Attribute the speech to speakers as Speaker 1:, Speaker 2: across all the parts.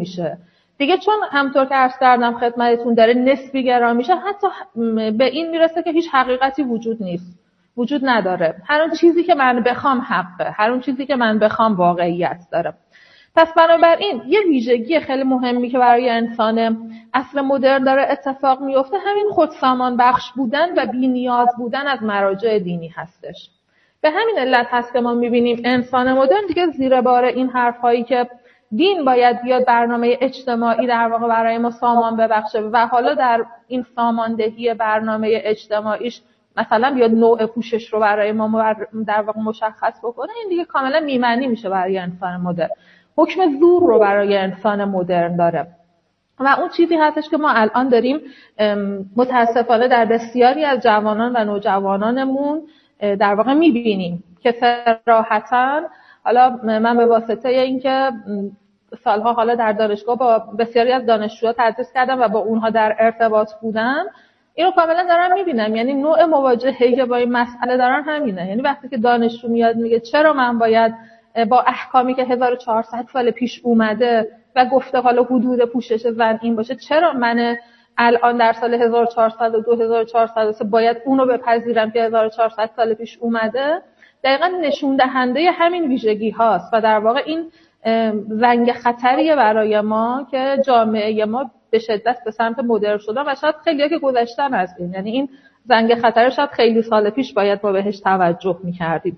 Speaker 1: میشه دیگه، چون همونطور که عرض کردم خدمتتون داره نسبی گرا میشه، حتی به این میرسه که هیچ حقیقتی وجود نداره. هر اون چیزی که من بخوام حقه، هر اون چیزی که من بخوام واقعیت داره. پس بنابراین یه ویژگی خیلی مهمی که برای انسان عصر مدرن داره اتفاق میفته همین خودسامان بخش بودن و بی‌نیاز بودن از مراجع دینی هستش. به همین علت هست که ما میبینیم انسان مدرن دیگه زیر بار این حرفایی که دین باید بیاد برنامه اجتماعی در واقع برای ما سامان ببخشه و حالا در این ساماندهی برنامه اجتماعیش مثلا بیاد نوع پوشش رو برای ما در واقع مشخص بکنه، این دیگه کاملا میمعنی میشه برای انسان مدرن. حکم زور رو برای انسان مدرن داره و اون چیزی هستش که ما الان داریم متاسفانه در بسیاری از جوانان و نوجوانانمون در واقع میبینیم که صراحتاً، حالا من به واسطه اینکه سالها حالا در دانشگاه با بسیاری از دانشجوها تدریس کردم و با اونها در ارتباط بودم، اینو کاملا دارم میبینم. یعنی نوع مواجهه‌ای که با این مسئله دارن همینه. یعنی وقتی که دانشجو میاد میگه چرا من باید با احکامی که 1400 سال پیش اومده و گفته حالا حدود پوشش زن این باشه، چرا من الان در سال 1400 و 2403 باید اونو بپذیرم که 1400 سال پیش اومده، دقیقاً نشون دهنده همین ویژگی هاست و در واقع این زنگ خطریه برای ما که جامعه ما به شدت به سمت مدرن شدن و شاید خیلی‌ها که گذشتن از این، یعنی این زنگ خطر شاید خیلی سال پیش باید ما بهش توجه می‌کردیم.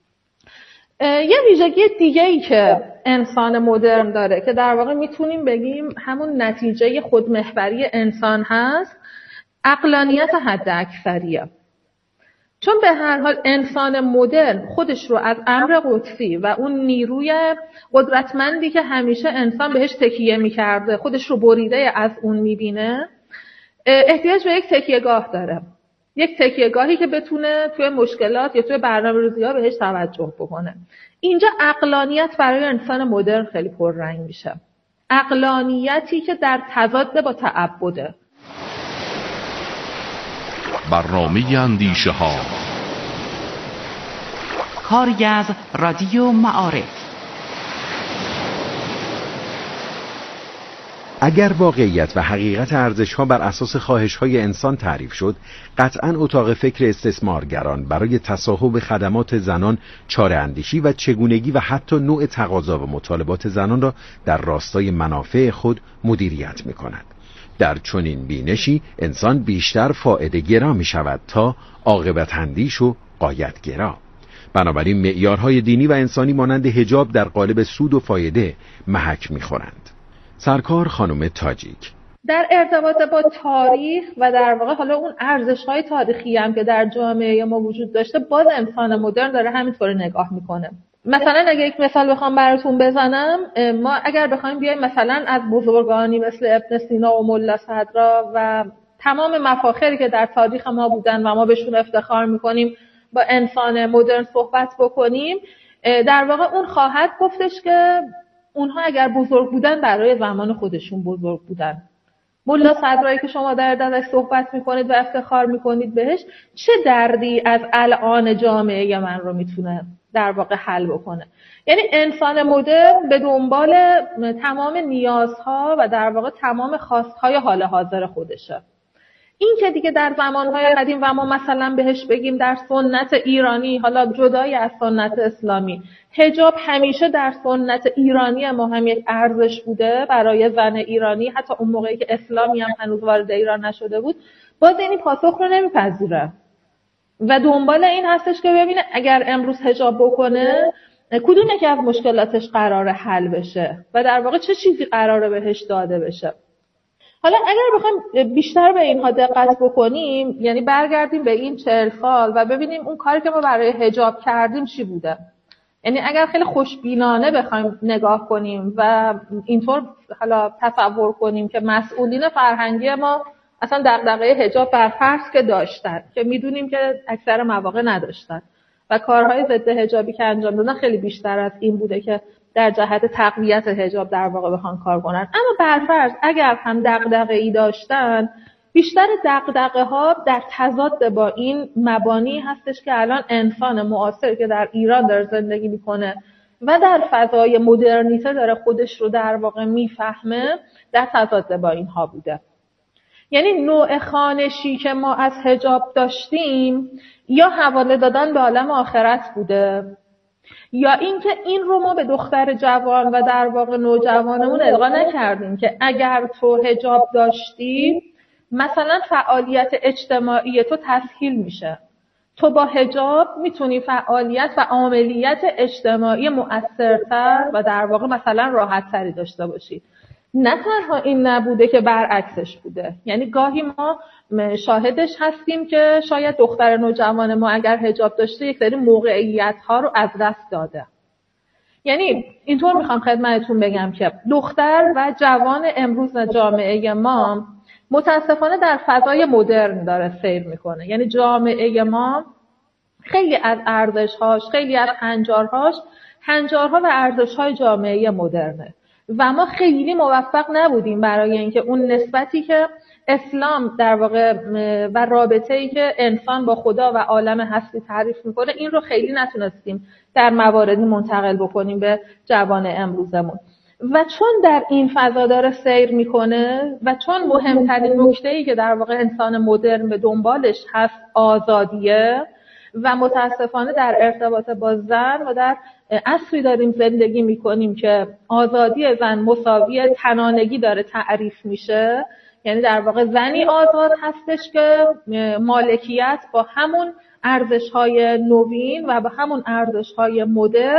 Speaker 1: یه ویژگی دیگه‌ای که انسان مدرن داره که در واقع میتونیم بگیم همون نتیجه خودمحوری انسان هست، عقلانیت حداکثریه. چون به هر حال انسان مدرن خودش رو از امر قدسی و اون نیروی قدرتمندی که همیشه انسان بهش تکیه می‌کرده خودش رو بریده از اون می‌بینه، احتیاج به یک تکیه‌گاه داره. یک تکیه‌گاهی که بتونه توی مشکلات یا توی برنامه‌ریزی‌ها بهش توجه بکنه. اینجا عقلانیت برای انسان مدرن خیلی پررنگ میشه. عقلانیتی که در تضاد با تعبده.
Speaker 2: برنامه اندیشه‌ها،
Speaker 3: کاری از رادیو معارف.
Speaker 4: اگر واقعیت و حقیقت ارزش‌ها بر اساس خواهش‌های انسان تعریف شد، قطعاً اتاق فکر استثمارگران برای تصاحب خدمات زنان چاره‌اندیشی و چگونگی و حتی نوع تقاضا و مطالبات زنان را در راستای منافع خود مدیریت می‌کند. در چنین بینشی انسان بیشتر فائده‌گرا می‌شود تا عاقبت‌اندیش و غایت‌گرا. بنابراین معیارهای دینی و انسانی مانند حجاب در قالب سود و فایده محک می‌خورند. سرکار خانم تاجیک
Speaker 1: در ارتباط با تاریخ و در واقع حالا اون ارزش‌های تاریخی هم که در جامعه ما وجود داشته، باز انسان مدرن داره همینطور نگاه میکنه. مثلا اگه یک مثال بخوام براتون بزنم، ما اگر بخوایم بیایم مثلا از بزرگانی مثل ابن سینا و ملا صدرا و تمام مفاخری که در تاریخ ما بودن و ما بهشون افتخار میکنیم با انسان مدرن صحبت بکنیم، در واقع اون خواهد گفتش که اونها اگر بزرگ بودن برای زمان خودشون بزرگ بودن. ملا صدرایی که شما در ازش صحبت میکنید و افتخار میکنید بهش، چه دردی از الان جامعه من رو میتونه در واقع حل بکنه؟ یعنی انسان مدرن به دنبال تمام نیازها و در واقع تمام خواستهای حال حاضر خودشه. این که دیگه در زمانهای قدیم و ما مثلا بهش بگیم در سنت ایرانی، حالا جدای از سنت اسلامی، حجاب همیشه در سنت ایرانی ما هم یک ارزش بوده برای زن ایرانی، حتی اون موقعی که اسلامی هم هنوز وارد ایران نشده بود، باز این پاسخ رو نمیپذیره و دنبال این هستش که ببینه اگر امروز حجاب بکنه کدوم یکی از مشکلاتش قراره حل بشه و در واقع چه چیزی قراره بهش داده بشه. حالا اگر بخوایم بیشتر به اینها دقت بکنیم، یعنی برگردیم به این 40 سال و ببینیم اون کاری که ما برای حجاب کردیم چی بوده. یعنی اگر خیلی خوشبینانه بخوایم نگاه کنیم و اینطور حالا تصور کنیم که مسئولین فرهنگی ما اصلا دغدغه حجاب برفرض که داشتن، که میدونیم که اکثر مواقع نداشتن و کارهای ضد حجابی که انجام دادن خیلی بیشتر از این بوده که در جهت تقویت حجاب در واقع بخوان کار کنن. اما برفرض اگر هم دغدغه‌ای داشتن، بیشتر دغدغه‌ها در تضاد با این مبانی هستش که الان انسان معاصر که در ایران داره زندگی میکنه و در فضای مدرنیته داره خودش رو در واقع میفهمه، در تضاد با اینها بوده. یعنی نوع خوانشی که ما از حجاب داشتیم یا حواله دادن به عالم آخرت بوده، یا اینکه این رو ما به دختر جوان و در واقع نوجوانمون القا نکردیم که اگر تو حجاب داشتی مثلا فعالیت اجتماعی تو تسهیل میشه، تو با حجاب میتونی فعالیت و عملیات اجتماعی مؤثرتر و در واقع مثلا راحت‌تری داشته باشی. نه تنها این نبوده که برعکسش بوده، یعنی گاهی ما شاهدش هستیم که شاید دختر نوجوان ما اگر حجاب داشته یک سری موقعیت‌ها رو از دست داده. یعنی اینطور میخوام خدمتتون بگم که دختر و جوان امروز جامعه ما متاسفانه در فضای مدرن داره سیر میکنه. یعنی جامعه ما خیلی از ارزش‌هاش، خیلی از هنجارها و ارزش‌های جامعه مدرنه و ما خیلی موفق نبودیم برای اینکه اون نسبتی که اسلام در واقع و رابطه‌ای که انسان با خدا و عالم هستی تعریف میکنه این رو خیلی نتونستیم در مواردی منتقل بکنیم به جوان امروزمون. و چون در این فضا داره سیر میکنه و چون مهمترین نکته‌ای که در واقع انسان مدرن به دنبالش هست آزادیه و متاسفانه در ارتباط با زن و در عصری داریم زندگی میکنیم که آزادی زن مساوی تنانگی داره تعریف میشه، یعنی در واقع زنی آزاد هستش که مالکیت با همون ارزش‌های نوین و با همون ارزش‌های مدرن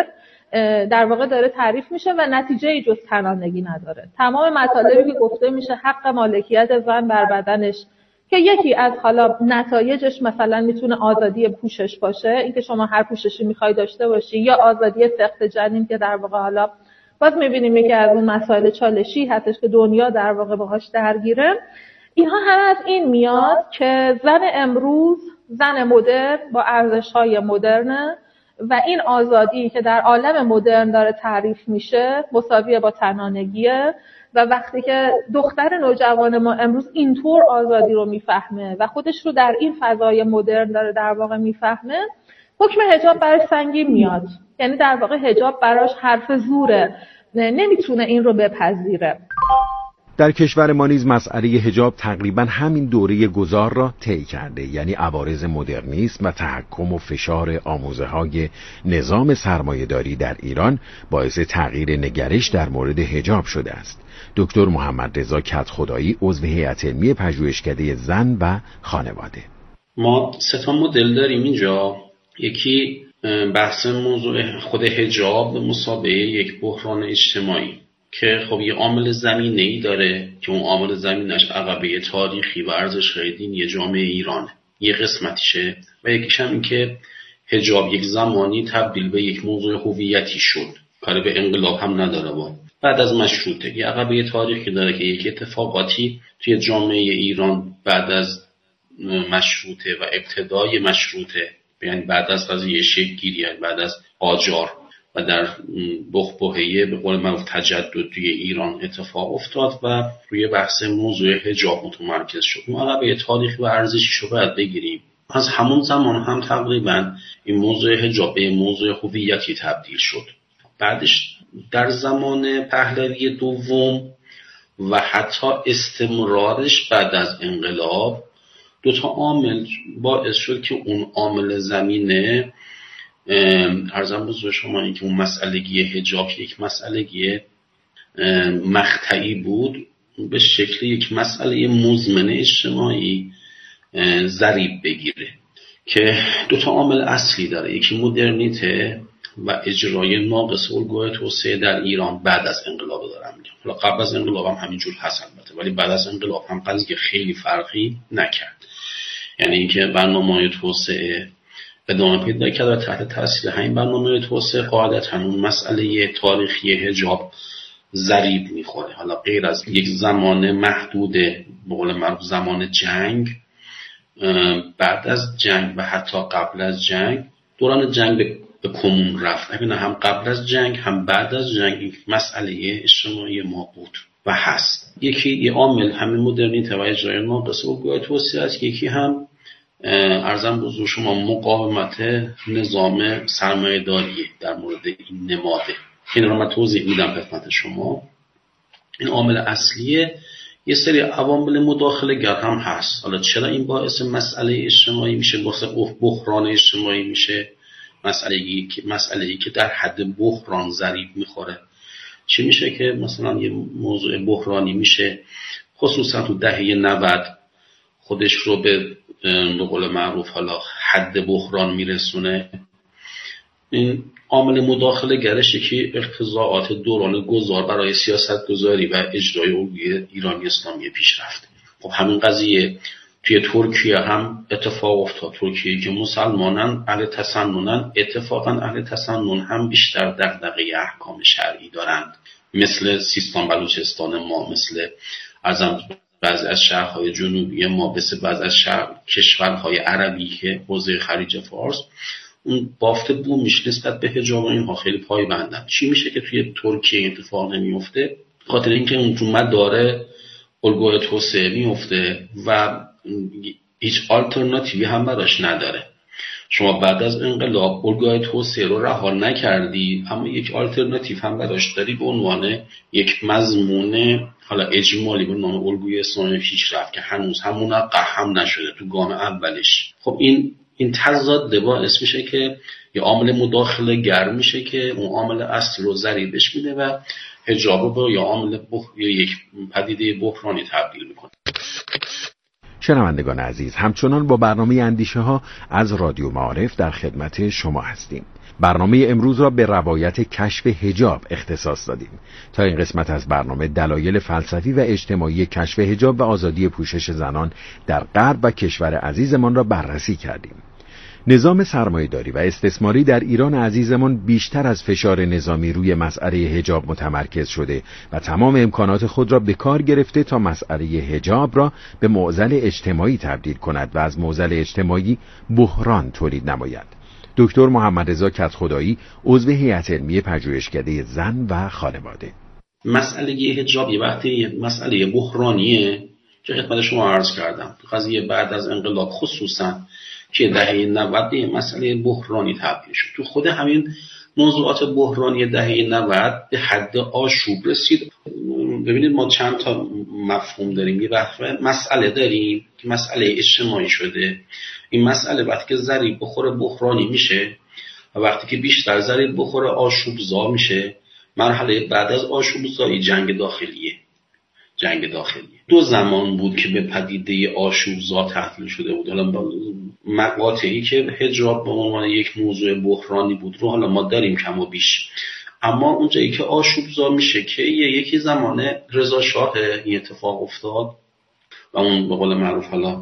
Speaker 1: در واقع داره تعریف میشه و نتیجه‌ای جز تنانگی نداره. تمام مطالبی که گفته میشه حق مالکیت زن بر بدنش که یکی از حالا نتایجش مثلا میتونه آزادی پوشش باشه، اینکه شما هر پوششی میخوای داشته باشی، یا آزادی سقط جنین که در واقع حالا باز میبینیم یکی از اون مسائل چالشی هستش که دنیا در واقع باهاش درگیره. اینها همه از این میاد که زن امروز، زن مدرن با ارزش‌های مدرنه و این آزادی که در عالم مدرن داره تعریف میشه مساویه با تنانگیه و وقتی که دختر نوجوان ما امروز اینطور آزادی رو میفهمه و خودش رو در این فضای مدرن داره در واقع میفهمه، حکم حجاب براش سنگین میاد. یعنی در واقع حجاب براش حرف زوره، نمیتونه این رو بپذیره.
Speaker 4: در کشور ما نیز مسئله حجاب تقریباً همین دوره گذار را طی کرده، یعنی عوارض مدرنیسم و تحکم و فشار آموزه‌های نظام سرمایه‌داری در ایران باعث تغییر نگرش در مورد حجاب شده است. دکتر محمد رضا کدخدایی عضو هیئت علمی پژوهشکده زن و خانواده.
Speaker 5: ما سه تا مدل داریم اینجا. یکی بحث موضوع خود حجاب مسابقه یک بحران اجتماعی که خب یه عامل زمینه‌ای داره که اون عامل زمینش عقبه تاریخی و ارزش‌های دینی جامعه ایرانه، یه قسمتیشه، و یکیش هم این که حجاب یک زمانی تبدیل به یک موضوع هویتی شد، کاری به انقلاب هم نداره. با بعد از مشروطه یه عقبه تاریخی داره که یک اتفاقاتی توی جامعه ایران بعد از مشروطه و ابتدای مشروطه، یعنی بعد از قضیه شکل‌گیری، یعنی بعد از قاجار و در بحبوحه به قول معروف تجدد توی ایران اتفاق افتاد و روی بحث موضوع حجاب متمرکز شد. ما عقبه تاریخی و ارزشیشو باید بگیریم. از همون زمان هم تقریبا این موضوع حجاب به موضوع هویتی تبدیل شد. بعدش در زمان پهلوی دوم و حتی استمرارش بعد از انقلاب دو تا عامل باعث شد که اون عامل زمینه عرضم بزرگ شما این که اون مسئلگی حجاب یک مسئلگی مقطعی بود به شکل یک مسئله مزمن اجتماعی ضریب بگیره که دو تا عامل اصلی داره. یکی مدرنیته و اجرای ناقص الگوی توسعه در ایران بعد از انقلاب دارم میگم. حالا قبل از انقلاب هم همینجور هست البته، ولی بعد از انقلاب هم قضیه خیلی فرقی نکرد. یعنی اینکه برنامه‌های توسعه ادامه پیدا کرد و تحت تاثیر همین برنامه توسعه قاعدتاً اون مسئله تاریخی حجاب ضریب میخوره. حالا غیر از یک زمان محدود به قول معروف زمان جنگ، بعد از جنگ و حتی قبل از جنگ، دوران جنگ به کمون رفت. نه هم قبل از جنگ هم بعد از جنگ یک مسئله اجتماعی ما بود و هست. یکی یه عامل همین مدرنیته و اجرای ناقص الگوی توسعه است، یکی هم عرضم بزرگ شما مقاومت نظام سرمایه‌داری در مورد این نماده. این رو من توضیح میدم خدمت شما. این عامل اصلیه. یه سری عوامل مداخله گر هم هست. حالا چرا این باعث مسئله اجتماعی میشه، باعث بحران اجتماعی میشه؟ مسئله‌ای که در حد بحران ضریب میخوره. چی میشه که مثلا یه موضوع بحرانی میشه، خصوصا تو دهه 90 خودش رو به قول معروف حالا حد بحران میرسونه. این عامل مداخله گرش که اقتضاعات دوران گذار برای سیاست گذاری و اجرای الگوی ایرانی اسلامی پیش رفته. خب همین قضیه توی ترکیه هم اتفاق افتاد. ترکیه که مسلمانن، اهل تسننن، اتفاقا اهل تسنن هم بیشتر دغدغه احکام شرعی دارند، مثل سیستان بلوچستان ما، مثل بعضی از شهرهای جنوبی ما، مثل بعضی از کشورهای عربی که حوزه خلیج فارس اون بافت بومیش نسبت به حجاب و اینها خیلی پایبندن. چی میشه که توی ترکیه اتفاق نمیفته؟ خاطر اینکه اون تو مداره الگوی توسعه میفته و هیچ آلترناتیوی هم براش نداره. شما بعد از انقلاب الگوی توسعه رو رها نکردی، اما یک آلترناتیو هم براش داری به عنوان یک مضمون حالا اجمالی به نام الگوی اسلامی پیشرفت که هنوز هم منقح نشده تو گام اولش. خب این تضاد باعث میشه که یه عامل مداخله گر میشه که اون عامل اصلی رو ضریبش میده و حجاب رو به یا یک پدیده بحرانی تبدیل میکنه.
Speaker 4: شنوندگان عزیز، همچنان با برنامه اندیشه ها از رادیو معارف در خدمت شما هستیم. برنامه امروز را به روایت کشف حجاب اختصاص دادیم. تا این قسمت از برنامه دلایل فلسفی و اجتماعی کشف حجاب و آزادی پوشش زنان در غرب و کشور عزیزمان را بررسی کردیم. نظام سرمایه‌داری و استثماری در ایران عزیزمان بیشتر از فشار نظامی روی مسئله حجاب متمرکز شده و تمام امکانات خود را به کار گرفته تا مسئله حجاب را به معضل اجتماعی تبدیل کند و از معضل اجتماعی بحران تولید نماید. دکتر محمد رضا کدخدایی، عضو هیئت علمی پژوهشکده زن و خانواده:
Speaker 5: مسئله حجاب یه وقتی مسئله بحرانیه که خدمت شما عرض کردم. قضیه بعد از انقلاب خصوصا که دهه 90 مسئله بحرانی تبدیل شد. تو خود همین موضوعات بحرانی دهه 90 به حد آشوب رسید. ببینید ما چند تا مفهوم داریم. یه مسئله داریم که مسئله اجتماعی شده. این مسئله وقتی که ضریب بخوره بحرانی میشه و وقتی که بیشتر ضریب بخوره آشوبزا میشه. مرحله بعد از آشوبزایی جنگ داخلیه. دو زمان بود که به پدیده آشوبزا تحلیل شده بود. حالا مقاطعی که حجاب به عنوان یک موضوع بحرانی بود رو حالا ما داریم کم و بیش، اما اونجایی که آشوبزا میشه که یکی زمانه رضا شاه این اتفاق افتاد و اون به قول معروف حالا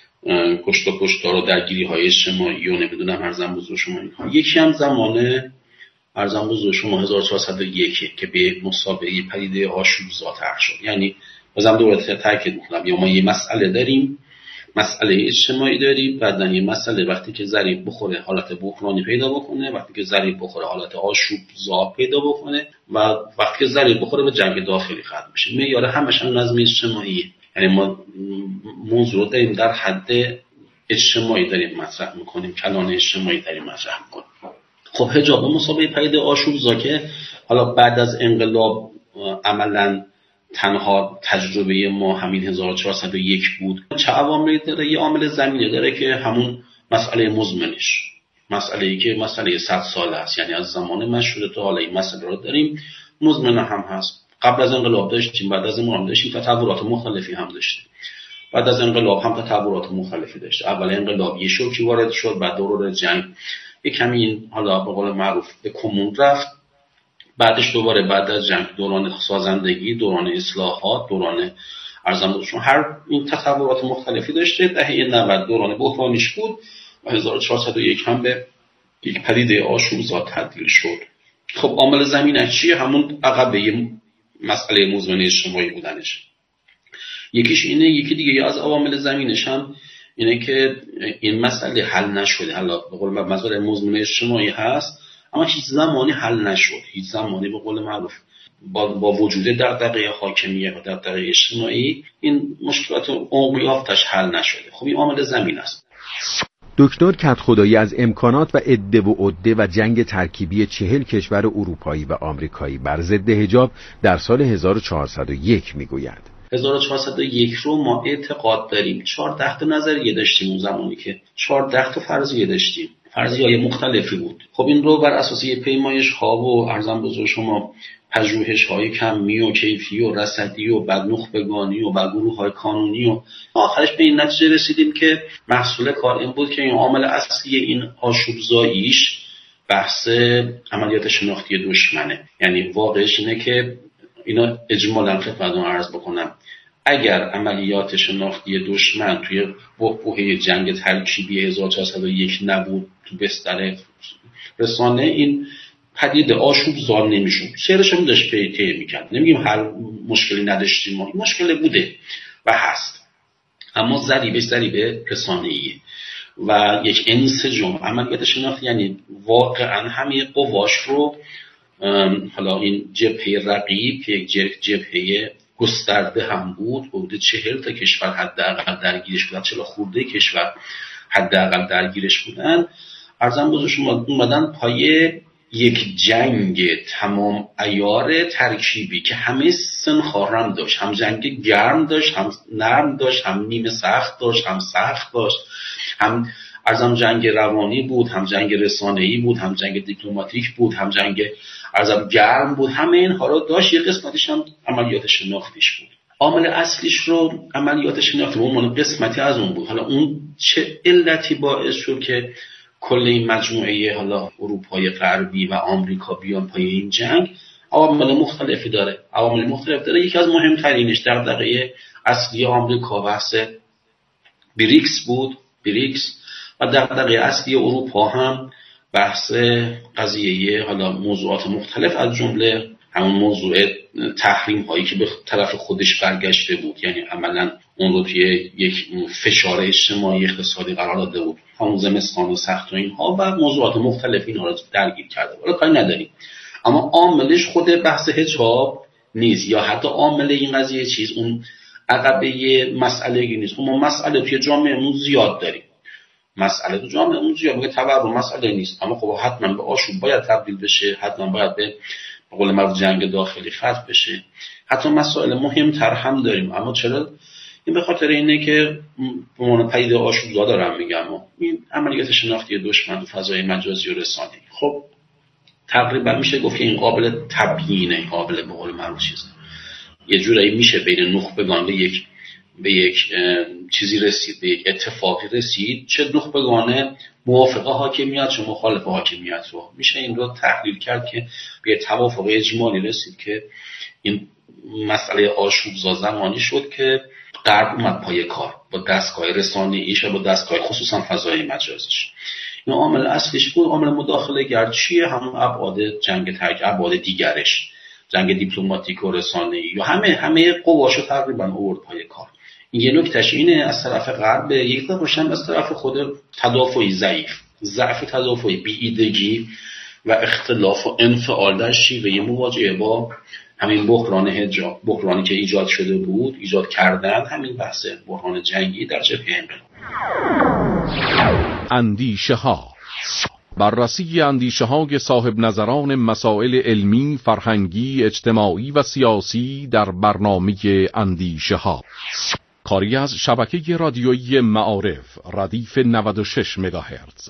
Speaker 5: کشتار و درگیری های اجتماعی و نمیدونم ارزم بزرگ شما اینها. یکی هم زمانه ارزم بزرگ شما 1401 که به مسابقه پدیده آشوبزا طرح شد. یعنی بازم دوباره تاکید میکنم، یا ما یه مسئله داریم، مسئله اجتماعی داریم، بعدن یه مسئله وقتی که ضریب بخوره حالت بحرانی پیدا بکنه، وقتی که ضریب بخوره حالت آشوبزا پیدا بکنه و وقتی که ضریب بخوره به جنگ داخلی ختم بشه. معیار همش هم نظم اجتماعیه. یعنی ما موضوع داریم در حد اجتماعی داریم مطرح میکنیم، کلان اجتماعی داریم مطرح میکنیم. خب حجاب مسابقه پدیده آشوبزا که حالا بعد از انقلاب عملاً تنها تجربه ما همین 1401 بود. چه عواملی داره؟ یه عامل زمینه داره که همون مسئله مزمنش، مسئله‌ای که مسئله 100 ساله است. یعنی از زمان مشروطه تا حالا این مسئله رو داریم. مزمن هم هست. قبل از انقلاب داشتیم، بعد از انقلاب داشتیم، تطورات مختلفی هم داشتیم. بعد از انقلاب هم تطورات مختلفی داشت. اول انقلاب یه شوکی وارد شد، بعد دوران جنگ یه کمی حالا به قول معروف به کمون رفت. بعدش دوباره بعد از جنگ دوران سازندگی، دوران اصلاحات، دوران ارزم‌بزرگی، هر این تطورات مختلفی داشته. دهه 90 دوران بحرانیش بود و 1401 هم به یک پدیده آشوبزا تبدیل شد. خب عامل زمینش چیه؟ همون عقبه مسئله مزمن اجتماعی بودنش. یکیش اینه. یکی دیگه از عوامل زمینش هم اینه که این مسئله حل نشده. حالا به قول مسئله مزمن اجتماعی هست اما هیچ زمانی حل نشد. هیچ زمانی به قول معروف با وجود دغدغه حاکمیت و دغدغه اجتماعی این مشکلات عمقی یافتش حل نشده. خب این عامل زمین است.
Speaker 4: دکتر کدخدایی از امکانات و عده و عده و جنگ ترکیبی 40 کشور اروپایی و آمریکایی بر ضد حجاب در سال 1401 میگوید.
Speaker 5: 1401 رو ما اعتقاد داریم 14 تا نظریه داشتیم اون زمانی که 14 تا فرضیه داشتیم. فرضیه‌های مختلفی بود. خب این رو بر اساس پیمایش‌ها و ارزم بزرگ شما پژوهش‌های کمی و کیفی و رصدی و بعد نخبگانی و بعد گروه‌های قانونی و آخرش به این نتیجه رسیدیم که محصول کار این بود که این عامل اصلی این آشوبزاییش بحث عملیات شناختی دشمنه. یعنی واقعش اینه که اینا اجمالاً خدمتتون عرض بکنم اگر عملیات شناختی دشمن توی بحبوحه جنگ ترکیبی 1401 نبود تو بستر رسانه این پدیده آشوبزا نمیشد. سیرش هم داشت طی میکرد. نمیگیم هر مشکلی نداشتیم، ما مشکل بوده و هست، اما ضریبه رسانه‌ایه و یک انسجام عملیات شناختی یعنی واقعا همه قواش رو حالا این جبهه رقیب که یک جبهه گسترده هم بود حدود 40 تا کشور حداقل درگیرش بودن، 40 خورده کشور حداقل درگیرش بودن. ارزم بزرگ شما اومدن پای یک جنگ تمام عیار ترکیبی که همه سنخارم داشت، هم جنگ گرم داشت، هم نرم داشت، هم نیمه سخت داشت، هم سخت داشت، هم ارزم جنگ روانی بود، هم جنگ رسانه‌ای بود، هم جنگ دیپلماتیک بود، هم جنگ ارزم گرم بود. همه اینها رو داشت. یه قسمتش هم عملیات شناختیش بود. عامل اصلیش رو عملیات شناختی اون قسمتی از اون بود. حالا اون چه علتی باعث شد که کل این مجموعه حالا اروپای غربی و آمریکا بیان پای این جنگ؟ عوامل مختلفی داره. یکی از مهمترینش دغدغه اصلی آمریکا بحث بریکس بود، و دغدغه اصلی اروپا هم بحث قضیه حالا موضوعات مختلف از جمله همون موضوع تحریم هایی که به طرف خودش برگشته بود، یعنی عملا اون رو توی یک فشار اجتماعی اقتصادی قرار داده بود، همون زمستان سخت و اینها و موضوعات مختلف اینها رو درگیر کرده. ولی کاری نداریم، اما عاملش خود بحث حجاب نیست یا حتی عامل این قضیه اون عقبه مسئله نیست. ما مسئله توی جامعهمون زیاد داریم، مسئله تو جامعهمون زیاد میگه تبرم مسئله نیست، اما خب حتما به آشوب باید تبدیل بشه، حتما باید به قول معروف جنگ داخلی فتح بشه. حتی مسائل مهمتر هم داریم، اما چرا؟ این به خاطر اینه که به عنوان پدیده آشوبزا دارم میگم این عملیات شناختی دشمن تو فضای مجازی و رسانه‌ای خب تقریبا میشه گفت که این قابل تبیینه، قابل به قول معروف یه جورایی میشه بین نخبگان به یک چیزی رسید، به یک اتفاقی رسید، چه نخبگان موافقه حاکمیت چه مخالف حاکمیت رو میشه این رو تحلیل کرد که به توافق اجمالی رسید که این مسئله آشوبزا زمانی شد که غرب اومد پای کار با دستگاه رسانه‌ایش و با دستگاه خصوصا فضای مجازیش. این عامل اصلیش بود. عامل مداخله گر چیه؟ همون ابعاد جنگ ابعاد دیگرش، جنگ دیپلماتیک و رسانه‌ای یا همه قواشو تقریبا آورد پای کار. یه نکتهش اینه از طرف غرب یک باشن، از طرف خود تدافعی ضعف تدافعی، بی‌ایدگی و اختلاف و انفعال در شیوه مواجهه با همین بحران حجاب، بحرانی که ایجاد کردن همین بحث بحران جنگی در جبهه انقلاب.
Speaker 2: اندیشه ها، بررسی اندیشه های صاحب نظران مسائل علمی، فرهنگی، اجتماعی و سیاسی در برنامه اندیشه ها، کاری از شبکه رادیویی معارف ردیف 96 مگاهرتز.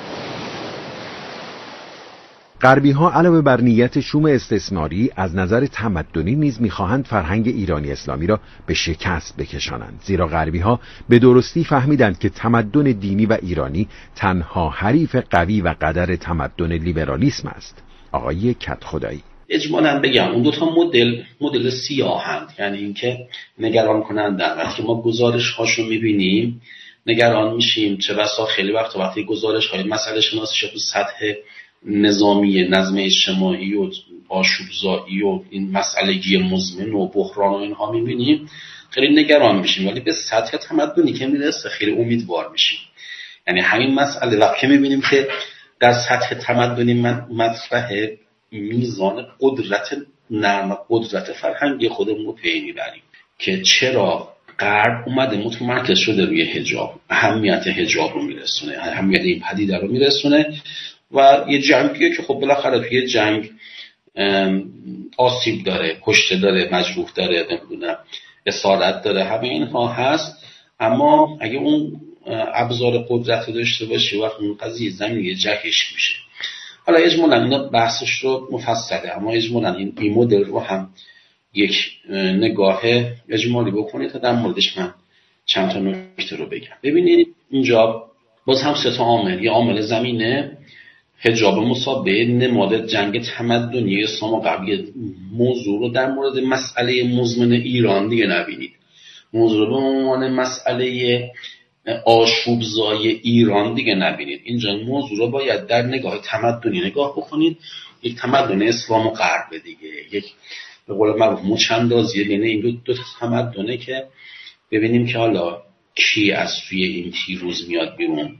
Speaker 4: غربی ها علاوه بر نیت شوم استثماری از نظر تمدنی نیز می‌خواهند فرهنگ ایرانی اسلامی را به شکست بکشانند، زیرا غربی ها به درستی فهمیدند که تمدن دینی و ایرانی تنها حریف قوی و قدر تمدن لیبرالیسم است. آقای کدخدایی:
Speaker 5: اجمالاً بگم اون دو تا مدل سیاهند، یعنی اینکه نگران کنندن. وقتی ما گزارش هاشو می‌بینیم نگران میشیم، چه بسا خیلی وقتی گزارش های مسئله شناسی تو سطح نظامی، نظم اجتماعی و آشوبزایی و این مسئله‌گی مزمن و بحران و اینها می‌بینیم خیلی نگران میشیم، ولی به سطح تمدنی که میرسه خیلی امیدوار میشیم. یعنی همین مسئله وقتی می‌بینیم که در سطح تمدنی مطرح میزان قدرت نرم، قدرت فرهنگی خودمون رو پی میبریم که چرا غرب اومده متمرکز شده روی حجاب، اهمیت حجاب رو میرسونه، اهمیت این پدیده رو میرسونه و یه جنگیه که خب بالاخره توی جنگ آسیب داره، کشته داره، مجروح داره، نمیدونم اسارت داره، همه اینها هست. اما اگه اون ابزار قدرت رو داشته باشی وقت اون قضیه زمینی جهش میشه. حالا اجمالاً اینا بحثش رو مفصله، اما اجمالاً این مدل رو هم یک نگاه اجمالی بکنید تا در موردش من چند تا نکته رو بگم. ببینید اینجا باز هم 3 عامل، یه عامل زمینه، حجاب مصابه، نماد جنگ تمدنی اسلام و غرب. موضوع رو در مورد مسئله مزمن ایران دیگه نبینید، موضوع رو به عنوان مسئله آشوبزای ایران دیگه نبینید. اینجا موضوع رو باید در نگاه تمدنی نگاه بکنید، یک تمدن اسلام و غرب دیگه، یک به قول معروف مچندازی بین این دو تمدنه که ببینیم که حالا کی از توی این تیروز میاد بیرون.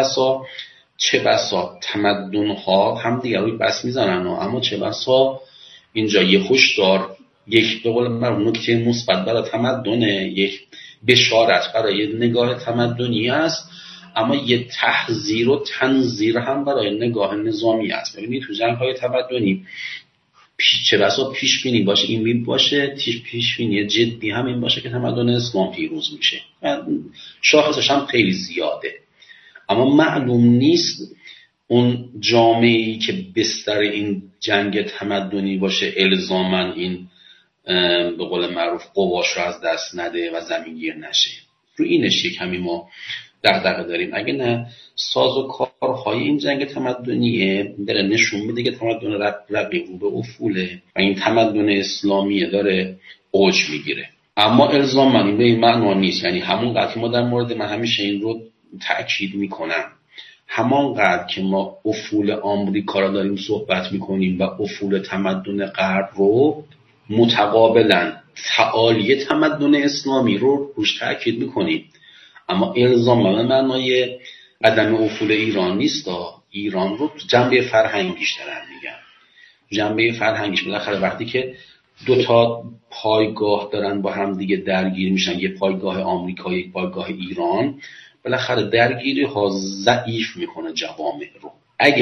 Speaker 5: چه بسا تمدن ها هم دیگه روی بس میزنن، اما چه بسا اینجا یه هشدار، یک به قول معروف نکته مثبت برای تمدنه، یک بشارت برای نگاه تمدنی است، اما یه تحذیر و تنذیر هم برای نگاه نظامی است. ببینید تو جنگ‌های تمدنی چه بسا پیش بینی باشه، این باشه پیش بینی جدی هم این باشه که تمدن اسلام پیروز میشه، شاخصش هم خیلی زیاده، اما معلوم نیست اون جامعه‌ای که بستر این جنگ تمدنی باشه الزاماً این به قول معروف قواش رو از دست نده و زمینگیر نشه. رو اینش یک کمی ما دغدغه داریم. اگه نه ساز و کارهای این جنگ تمدنیه داره نشون میده که تمدن رقیب رو به افوله و این تمدن اسلامیه داره اوج میگیره، اما الزاماً این به این معنا نیست. یعنی همونقدر که ما در مورد، من همیشه این رو تأکید میکنم، همانقدر که ما افول آمریکا رو داریم صحبت میکنیم و افول تمدن غرب رو، متقابلا تعالی تمدن اسلامی رو روش تأکید میکنیم، اما الزام به معنای عدم افول ایران نیست. ایران رو جنبه فرهنگیش دارن میگن، جنبه فرهنگیش بالاخره وقتی که 2 پایگاه دارن با هم دیگه درگیر میشن، یه پایگاه آمریکا یک پایگاه ایران، بالاخره درگیری ها ضعیف میکنه جوامع رو.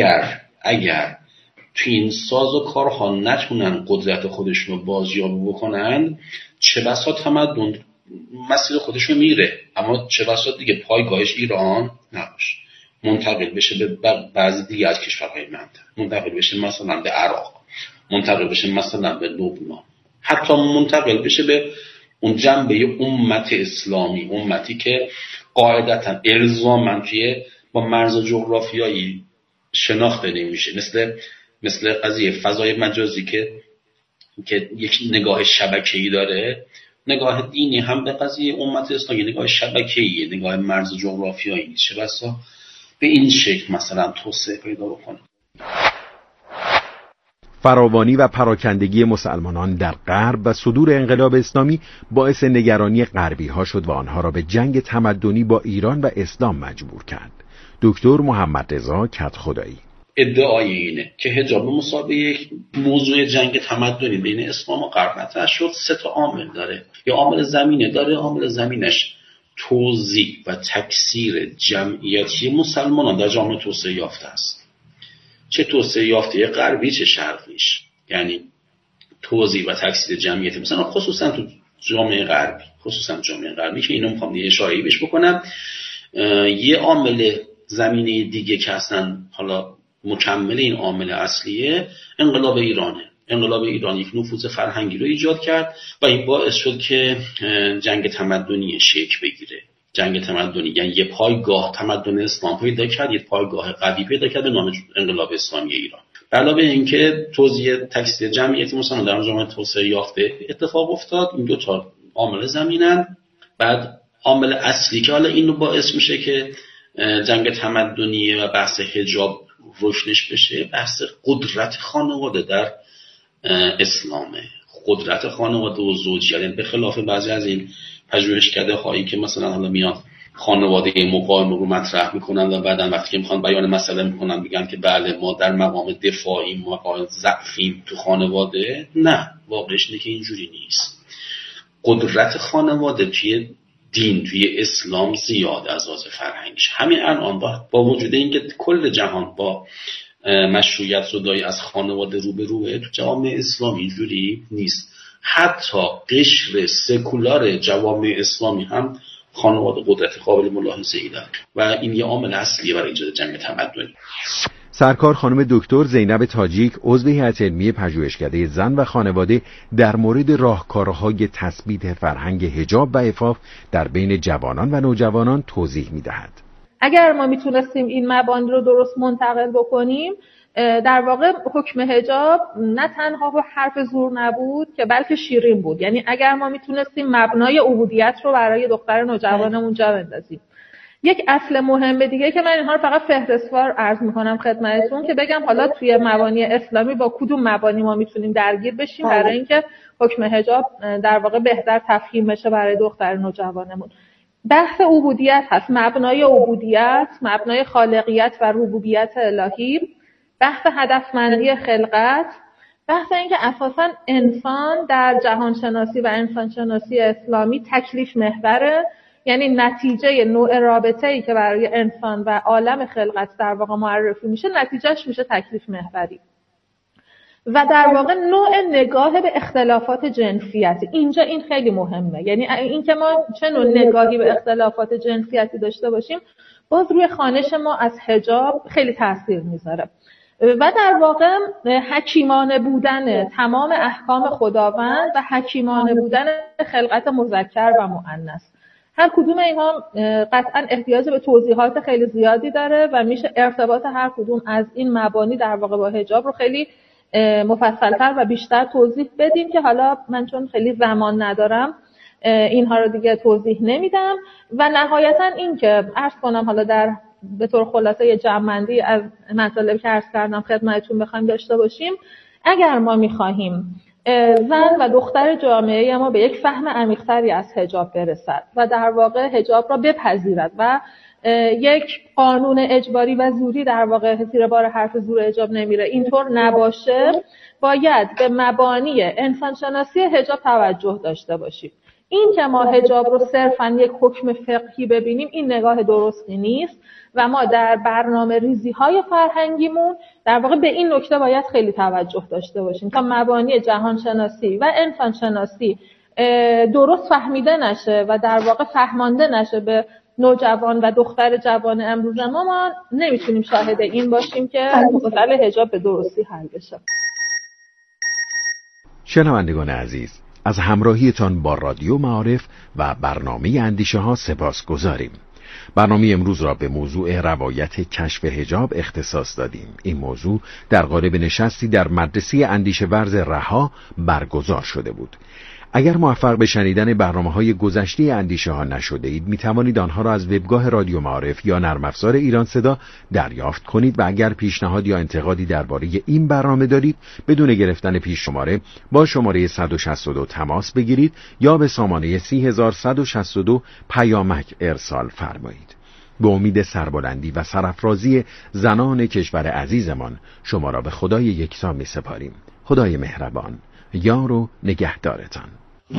Speaker 5: اگر تو این ساز و کارها نتونن قدرت خودشون رو بازیابی بکنن، چه بسا تمدن مسیر خودشون میره، اما چه بسا دیگه پایگاهش ایران نباشه، منتقل بشه به بعضی دیگه از کشورهای منطقه، منتقل بشه مثلا به عراق، منتقل بشه مثلا به لبنان، حتی منتقل بشه به اون جنبه امت اسلامی، امتی که قاعدتا الزاماً با مرز جغرافیایی شناخته نمیشه، مثل قضیه فضای مجازی که یک نگاه شبکه‌ای داره. نگاه دینی هم به قضیه امت اسلامی نگاه شبکه‌ایه، نگاه مرز جغرافیایی نیست، چه بسا به این شکل مثلا توسعه پیدا بکنه.
Speaker 4: فراوانی و پراکندگی مسلمانان در غرب و صدور انقلاب اسلامی باعث نگرانی غربی‌ها شد و آنها را به جنگ تمدنی با ایران و اسلام مجبور کرد. دکتر محمد رضا کدخدایی
Speaker 5: ادعای اینه که حجاب مصابه یک موضوع جنگ تمدنی بین اسلام و غرب مطرح شد. 3 عامل داره. یا عامل زمینه داره، عامل زمینش توزیع و تکثیر جمعیتی مسلمانان در جامعه توسعه یافته است، چه توسعه یافته غربی چه شرقیش. یعنی توزیع و تکثیر جمعیتی مثلا خصوصا تو جامعه غربی که اینو میخوام یه اشاره‌ای بهش بکنم. یه عامل زمینه دیگه که اصلا حالا مکمل این عامل اصلیه، انقلاب ایرانه. انقلاب ایران یک نفوذ فرهنگی رو ایجاد کرد و این باعث شد که جنگ تمدنی شکل بگیره. جنگ تمدنی یعنی یه پایگاه تمدن اسلام پیدا کرد، یه پایگاه قوی پیدا کرد به نام انقلاب اسلامی ایران. علاوه اینکه توزیع تکثیر جمعیتی مثلا در جامعه توسعه یافته اتفاق افتاد. این 2 عامل زمینن. بعد عامل اصلی که حالا اینو باعث میشه که جنگ تمدنی و بحث حجاب روشنش بشه، بحث قدرت خانواده در اسلامه. قدرت خانواده و زوجیت، به خلاف بعضی از این پژوهشکده هایی که مثلا حالا میان خانواده مقاوم رو مطرح میکنن و بعدن وقتی که میخوان بیان مسئله میکنن میگن که بله ما در مقام دفاعی مقام ضعفیم تو خانواده. نه، واقعش اینه که اینجوری نیست. قدرت خانواده توی دین توی اسلام زیاد از لحاظ فرهنگیش. همین الان با وجود اینکه کل جهان با مشروعیت زدایی از خانواده روبروه، تو جوامع اسلامی اینجوری نیست. حتی قشر سکولار جوامع اسلامی هم خانواده قدرت قابل ملاحظه‌ای دارن و این یه عامل اصلیه برای ایجاد جنگ تمدنی.
Speaker 4: سرکار خانم دکتر زینب تاجیک، عضو هیئت علمی پژوهشکده زن و خانواده، در مورد راهکارهای تثبیت فرهنگ حجاب و عفاف در بین جوانان و نوجوانان توضیح می‌دهد.
Speaker 1: اگر ما میتونستیم این مبانی رو درست منتقل بکنیم، در واقع حکم حجاب نه تنها حرف زور نبود که بلکه شیرین بود. یعنی اگر ما میتونستیم مبنای عبودیت رو برای دختر نوجوانمون جا بندازیم. یک اصل مهم دیگه که من اینها رو فقط فهرستوار عرض میکنم خدمتتون که بگم حالا توی مبانی اسلامی با کدوم مبانی ما میتونیم درگیر بشیم برای اینکه حکم حجاب در واقع بهتر تفهیم بشه برای دختر نوجوانمون. بحث عبودیت هست، مبنای عبودیت، مبنای خالقیت و ربوبیت الهی، بحث هدفمندی خلقت، بحث اینکه اساساً انسان در جهانشناسی و انسانشناسی اسلامی تکلیف محوره، یعنی نتیجه نوع رابطه‌ای که برای انسان و عالم خلقت در واقع معرفی میشه، نتیجهش میشه تکلیف محوری. و در واقع نوع نگاه به اختلافات جنسیتی، اینجا این خیلی مهمه. یعنی اینکه ما چه نوع نگاهی به اختلافات جنسیتی داشته باشیم باز روی خوانش ما از حجاب خیلی تاثیر میذاره. و در واقع حکیمانه بودن تمام احکام خداوند و حکیمانه بودن خلقت مذکر و مؤنث، هر کدوم اینها قطعا احتیاج به توضیحات خیلی زیادی داره و میشه ارتباط هر کدوم از این مبانی در واقع با حجاب رو خیلی مفصل‌تر و بیشتر توضیح بدیم که حالا من چون خیلی زمان ندارم اینها رو دیگه توضیح نمیدم. و نهایتا این که عرض کنم حالا به طور خلاصه جمع‌بندی از مطالبی که عرض کردم خدمتتون بخوایم داشته باشیم، اگر ما می‌خواهیم زن و دختر جامعه ما به یک فهم عمیق‌تری از حجاب برسد و در واقع حجاب را بپذیرد و یک قانون اجباری و زوری در واقع زیر بار حرف زور حجاب نمیره، اینطور نباشه، باید به مبانی انسانشناسی حجاب توجه داشته باشیم. این که ما حجاب رو صرفاً یک حکم فقهی ببینیم این نگاه درستی نیست و ما در برنامه ریزی های فرهنگیمون در واقع به این نکته باید خیلی توجه داشته باشیم تا مبانی جهانشناسی و انسانشناسی درست فهمیده نشه و در واقع فهمانده نشه به نوجوان و دختر جوان امروز ما نمیتونیم شاهد این باشیم که مسئله حجاب به درستی حل بشه.
Speaker 4: شنوندگان عزیز، از همراهیتان با رادیو معارف و برنامه اندیشه ها سپاسگزاریم. برنامه امروز را به موضوع روایت کشف حجاب اختصاص دادیم. این موضوع در قالب نشستی در مدرسه اندیشه ورز رها برگزار شده بود. اگر موفق به شنیدن برنامه‌های گذشته اندیشه ها نشده اید، می توانید آنها را از وبگاه رادیو معارف یا نرم افزار ایران صدا دریافت کنید و اگر پیشنهاد یا انتقادی درباره این برنامه دارید، بدون گرفتن پیش شماره با شماره 162 تماس بگیرید یا به سامانه 3162 پیامک ارسال فرمایید. به امید سربلندی و سرافرازی زنان کشور عزیزمان شما را به خدای یکتا می سپاریم. خدای مهربان یار و نگهدارتان.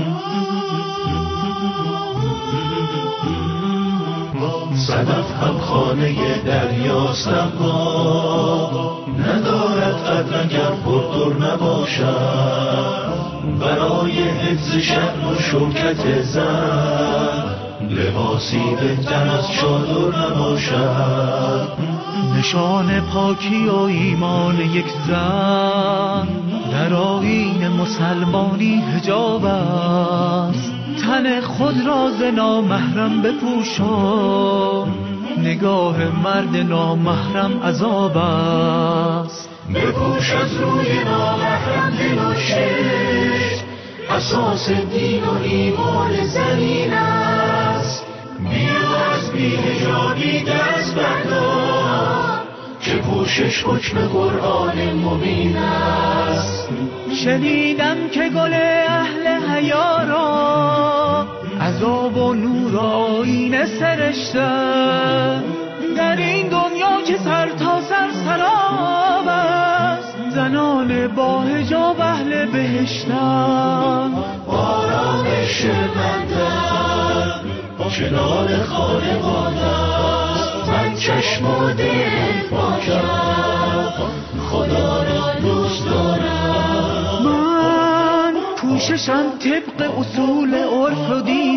Speaker 6: صدف هم خانه دریاست اما ندارد قدر اگر پردر نباشد. برای حفظ شأن و شوکت زن لباسی بهتر از چادر نباشد. نشان پاکی و ایمان یک زن در آیین مسلمانی حجاب است. تن خود را ز نامحرم بپوشان، نگاه مرد نامحرم عذاب است. بپوش از روی نامحرم دل و چشم، اساس دین و ایمان زنین است. بیا از بی‌حجابی دست بردار که پوشش حکم قرآن مبین است. شنیدم که گل اهل حیا را عذاب و نور آیین سرشته، در این دنیا که سر تا سر سراب است. زنان با حجاب اهل بهشتن، آرامش بندن، کنار خانواده است. من چشم و دل پاکم، خدا را دوست دارم.
Speaker 3: من پوششم طبق اصول عرف و دین